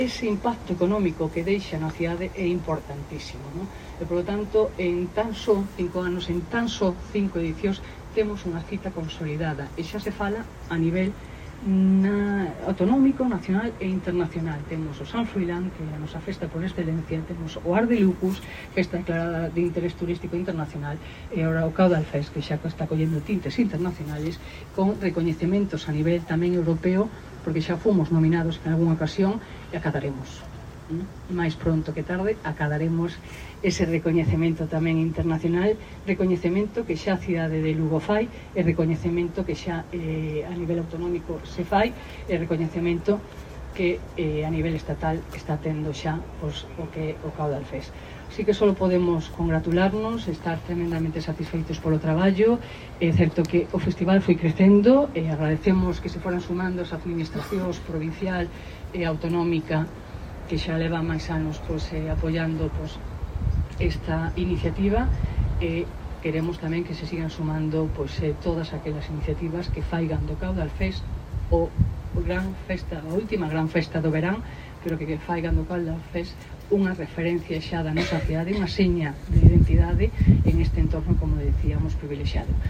ese impacto económico que deixa na cidade é importantísimo, non? E, polo tanto, en tan só 5 anos, en tan só 5 edicións, temos unha cita consolidada e xa se fala a nivel autonómico, nacional e internacional. Temos o San Froilán, que é a nosa festa por excelencia, temos o Ar de Lucus, festa declarada de interés turístico internacional, e agora o Caudal Fest, que xa está collendo tintes internacionales con recoñecementos a nivel tamén europeo, porque xa fomos nominados en algunha ocasión e acadaremos. máis pronto que tarde acadaremos ese recoñecemento tamén internacional, recoñecemento que xa a cidade de Lugo fai, e recoñecemento que xa a nivel autonómico se fai, e recoñecemento que a nivel estatal está tendo xa o que o Caudal Fest. Así que só podemos congratularnos, estar tremendamente satisfeitos polo traballo. É certo que o festival foi crecendo e agradecemos que se foran sumando as administracións provincial e autonómica que xa leva máis anos apoiando esta iniciativa, e queremos tamén que se sigan sumando todas aquelas iniciativas que faigan do Caudal Fest a última gran festa do verán, pero que faigan do Caudal Fest unha referencia xa da nosa cidade, unha seña de identidade en este entorno, como decíamos, privilexiado.